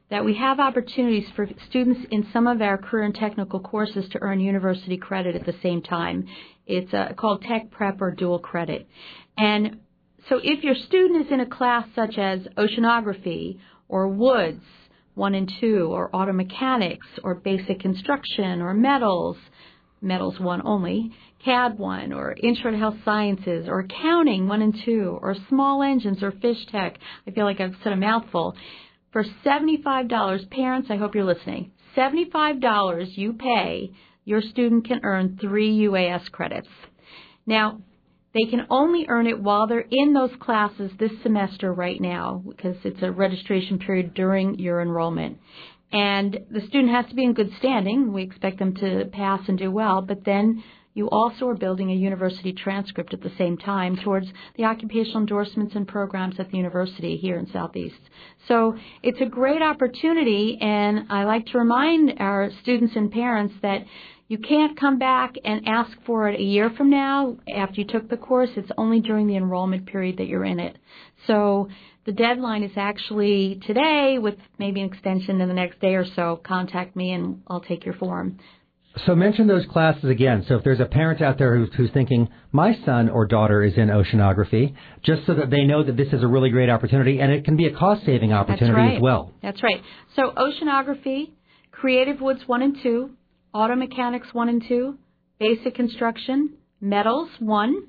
that we have opportunities for students in some of our career and technical courses to earn university credit at the same time. It's uh, called Tech Prep or Dual Credit. And so if your student is in a class such as oceanography or woods one and two, or auto mechanics or basic construction or metals, metals one only, C A D one, or Intro to Health Sciences, or accounting one and two, or small engines or fish tech, I feel like I've said a mouthful. For seventy-five dollars, parents, I hope you're listening, seventy-five dollars you pay, your student can earn three U A S credits. Now, they can only earn it while they're in those classes this semester right now, because it's a registration period during your enrollment. And the student has to be in good standing. We expect them to pass and do well, but then you also are building a university transcript at the same time towards the occupational endorsements and programs at the university here in Southeast. So it's a great opportunity, and I like to remind our students and parents that you can't come back and ask for it a year from now after you took the course. It's only during the enrollment period that you're in it. So the deadline is actually today, with maybe an extension in the next day or so. Contact me and I'll take your form. So mention those classes again. So if there's a parent out there who's, who's thinking, my son or daughter is in oceanography, just so that they know that this is a really great opportunity, and it can be a cost-saving opportunity That's right. as well. That's right. So oceanography, Creative Woods one and two, Auto Mechanics one and two, Basic Construction, Metals one,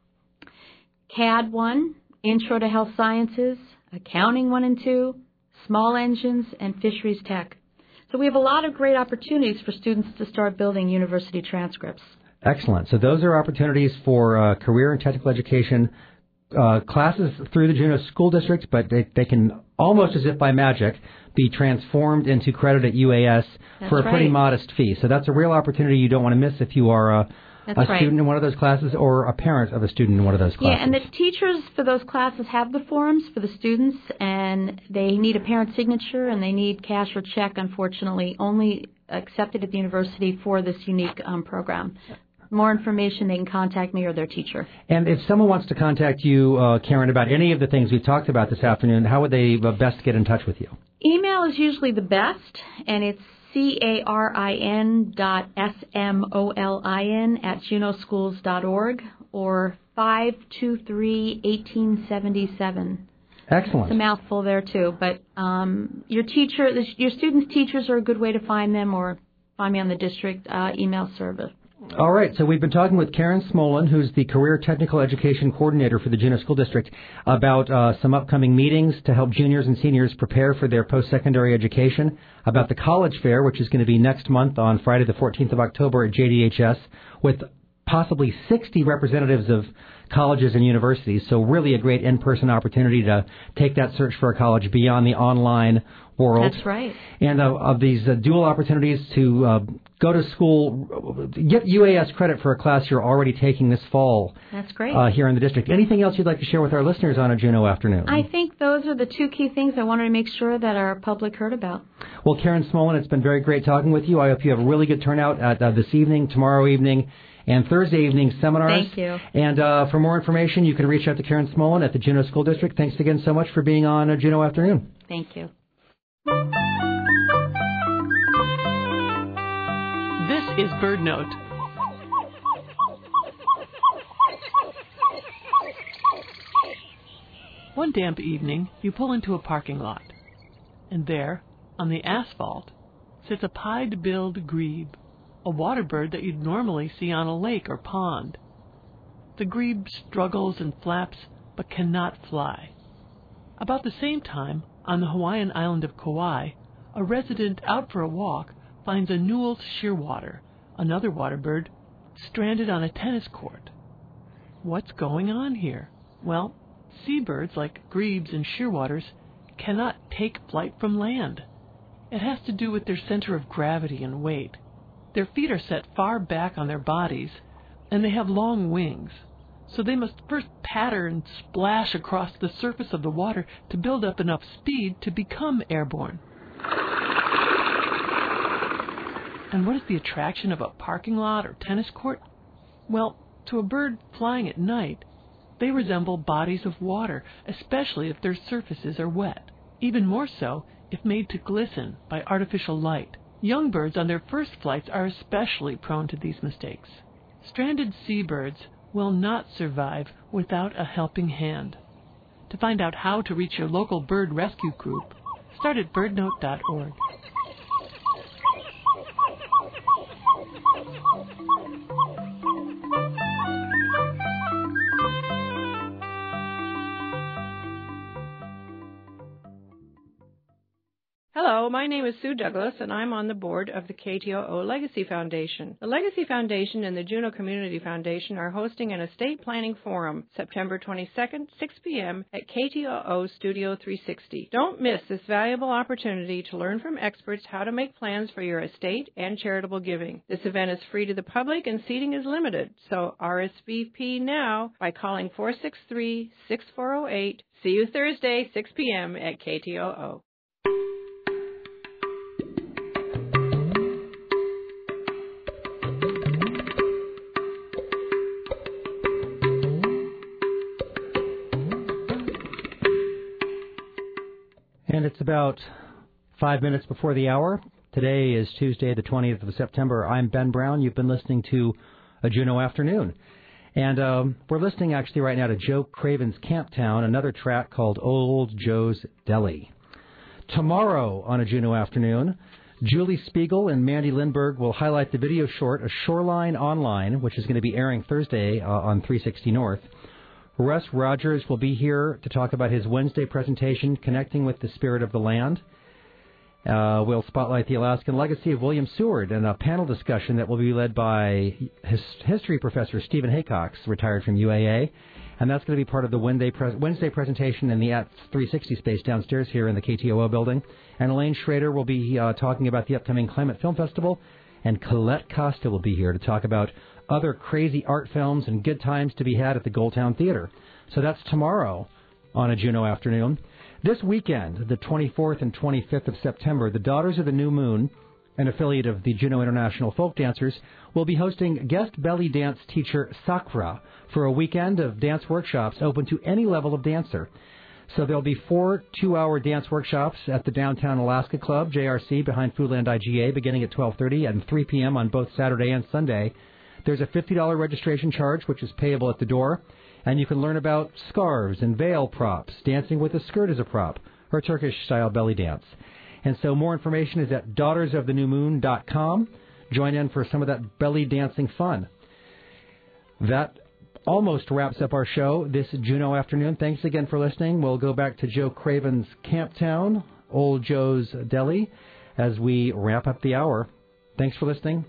C A D one, Intro to Health Sciences, Accounting one and two, Small Engines, and Fisheries Tech. So we have a lot of great opportunities for students to start building university transcripts. Excellent. So those are opportunities for uh, career and technical education uh, classes through the Juneau School District, but they, they can almost as if by magic be transformed into credit at U A S That's for a pretty right. modest fee. So that's a real opportunity you don't want to miss if you are a, a right. student in one of those classes or a parent of a student in one of those classes. Yeah, and the teachers for those classes have the forms for the students, and they need a parent signature, and they need cash or check, unfortunately, only accepted at the university for this unique um, program. More information, they can contact me or their teacher. And if someone wants to contact you, uh, Karen, about any of the things we've talked about this afternoon, how would they uh, best get in touch with you? Email is usually the best, and it's C-A-R-I-N dot S-M-O-L-I-N at juneau schools dot org or five two three, one eight seven seven. Excellent. It's a mouthful there, too. But um, your teacher, your students' teachers are a good way to find them, or find me on the district uh, email service. All right, so we've been talking with Karen Smolin, who's the Career Technical Education Coordinator for the Juneau School District, about uh, some upcoming meetings to help juniors and seniors prepare for their post-secondary education, about the College Fair, which is going to be next month on Friday the fourteenth of October at J D H S, with possibly sixty representatives of colleges and universities, so really a great in-person opportunity to take that search for a college beyond the online world. That's right. And uh, of these uh, dual opportunities to uh, go to school, get U A S credit for a class you're already taking this fall. That's great. Uh, here in the district. Anything else you'd like to share with our listeners on a Juneau afternoon? I think those are the two key things I wanted to make sure that our public heard about. Well, Karen Smolin, it's been very great talking with you. I hope you have a really good turnout at uh, this evening, tomorrow evening, and Thursday evening seminars. Thank you. And uh, for more information, you can reach out to Karen Smolin at the Juneau School District. Thanks again so much for being on a Juneau Afternoon. Thank you. This is Bird Note. One damp evening, you pull into a parking lot, and there, on the asphalt, sits a pied-billed grebe, a water bird that you'd normally see on a lake or pond. The grebe struggles and flaps, but cannot fly. About the same time, on the Hawaiian island of Kauai, a resident out for a walk finds a Newell's shearwater, another water bird, stranded on a tennis court. What's going on here? Well, seabirds like grebes and shearwaters cannot take flight from land. It has to do with their center of gravity and weight. Their feet are set far back on their bodies, and they have long wings, so they must first patter and splash across the surface of the water to build up enough speed to become airborne. And what is the attraction of a parking lot or tennis court? Well, to a bird flying at night, they resemble bodies of water, especially if their surfaces are wet. Even more so if made to glisten by artificial light. Young birds on their first flights are especially prone to these mistakes. Stranded seabirds will not survive without a helping hand. To find out how to reach your local bird rescue group, start at bird note dot org. Hello, my name is Sue Douglas, and I'm on the board of the K T O O Legacy Foundation. The Legacy Foundation and the Juneau Community Foundation are hosting an estate planning forum September twenty-second, six p.m. at K T O O Studio three sixty. Don't miss this valuable opportunity to learn from experts how to make plans for your estate and charitable giving. This event is free to the public and seating is limited, so R S V P now by calling four six three, six four zero eight. See you Thursday, six p.m. at K T O O. And it's about five minutes before the hour. Today is Tuesday, the twentieth of September. I'm Ben Brown. You've been listening to a Juneau Afternoon. And um, we're listening actually right now to Joe Craven's Camptown, another track called Old Joe's Deli. Tomorrow on a Juneau Afternoon, Julie Spiegel and Mandy Lindberg will highlight the video short, A Shoreline Online, which is going to be airing Thursday uh, on three sixty North. Russ Rogers will be here to talk about his Wednesday presentation, Connecting with the Spirit of the Land. Uh, we'll spotlight the Alaskan legacy of William Seward in a panel discussion that will be led by his history professor Stephen Haycox, retired from U A A. And that's going to be part of the Wednesday, pre- Wednesday presentation in the At three sixty space downstairs here in the K T O O building. And Elaine Schrader will be uh, talking about the upcoming Climate Film Festival. And Colette Costa will be here to talk about other crazy art films and good times to be had at the Goldtown Theater. So that's tomorrow on a Juneau Afternoon. This weekend, the twenty-fourth and twenty-fifth of September, the Daughters of the New Moon, an affiliate of the Juneau International Folk Dancers, will be hosting guest belly dance teacher Sakura for a weekend of dance workshops open to any level of dancer. So there'll be four two-hour dance workshops at the Downtown Alaska Club, J R C, behind Foodland I G A, beginning at twelve thirty and three p.m. on both Saturday and Sunday. There's a fifty dollars registration charge, which is payable at the door, and you can learn about scarves and veil props, dancing with a skirt as a prop, or Turkish-style belly dance. And so more information is at daughters of the new moon dot com. Join in for some of that belly dancing fun. That almost wraps up our show this Juneau Afternoon. Thanks again for listening. We'll go back to Joe Craven's Camptown, Old Joe's Deli, as we wrap up the hour. Thanks for listening.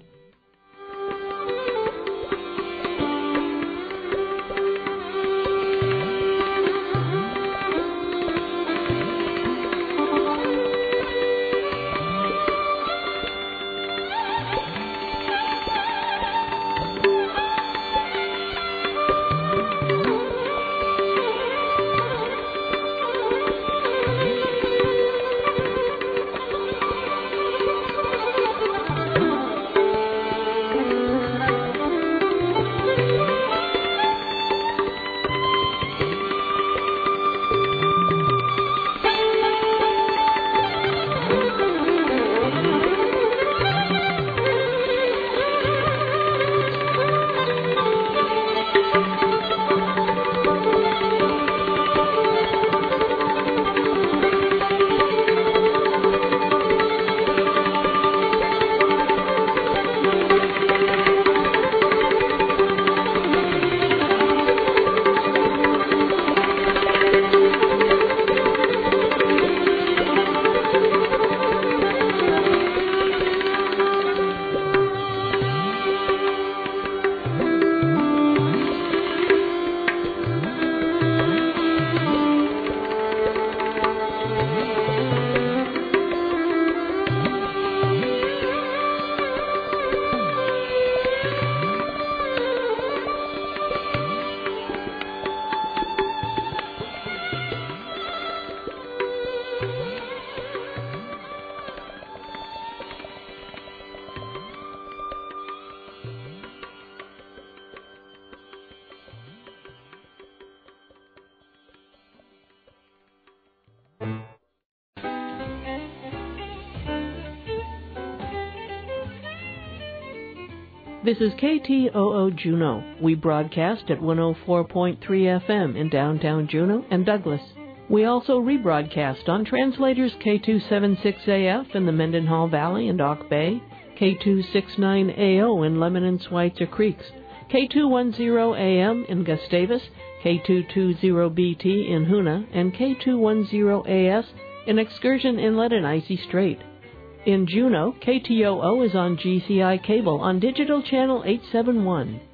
This is K T O O Juneau. We broadcast at one oh four point three F M in downtown Juneau and Douglas. We also rebroadcast on translators K two seventy-six A F in the Mendenhall Valley and Auk Bay, K two sixty-nine A O in Lemon and Schweitzer Creeks, K two ten A M in Gustavus, K two twenty B T in Hoonah, and K two ten A S in Excursion Inlet and Icy Strait. In Juneau, K T O O is on G C I cable on digital channel eight seventy-one.